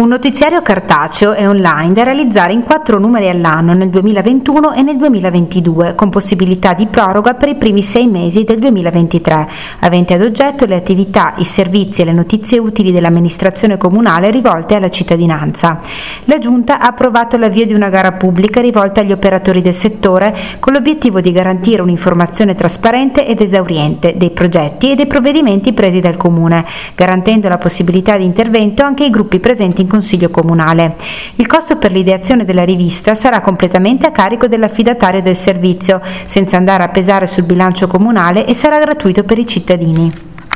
Un notiziario cartaceo e online da realizzare in 4 numeri all'anno nel 2021 e nel 2022, con possibilità di proroga per i primi 6 mesi del 2023, avente ad oggetto le attività, i servizi e le notizie utili dell'amministrazione comunale rivolte alla cittadinanza. La Giunta ha approvato l'avvio di una gara pubblica rivolta agli operatori del settore con l'obiettivo di garantire un'informazione trasparente ed esauriente dei progetti e dei provvedimenti presi dal Comune, garantendo la possibilità di intervento anche ai gruppi presenti in Consiglio Comunale. Il costo per l'ideazione della rivista sarà completamente a carico dell'affidatario del servizio, senza andare a pesare sul bilancio comunale, e sarà gratuito per i cittadini.